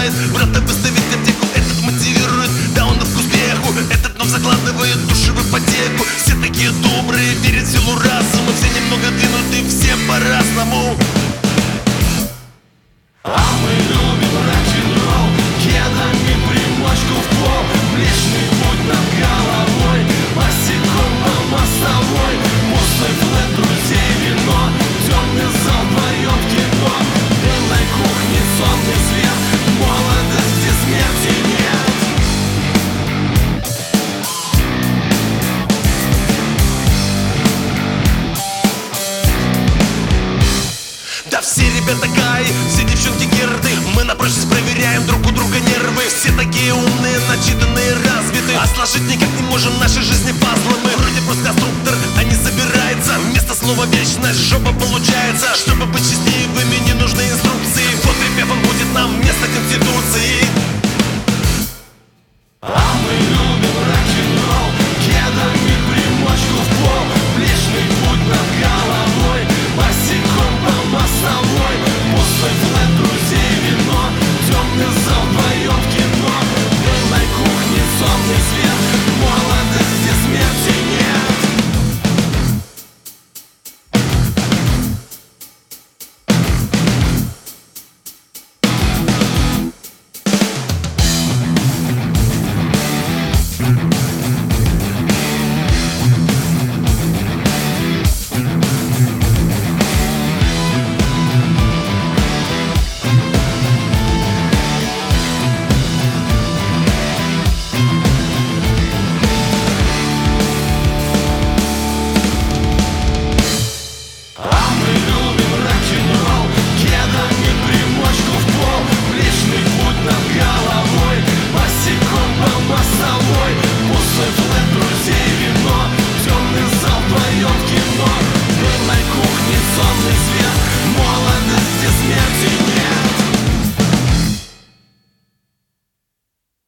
знает. Брата выставить аптеку, этот мотивирует. Да, он на вкус пеху, этот нам закладывает души в ипотеку. Все такие добрые, верят в силу разума. Все немного двинуты, все по-разному. А мы любим рок-н-ролл, кедами примочку в пол, Млечный путь над головой, босиком по мостовой, мусор, флэт, друзей, вино, темный зал, вдвоем кино, в дымной кухне сонный свет, молодости смерти нет. Да все ребята кай, все девчонки герды. Мы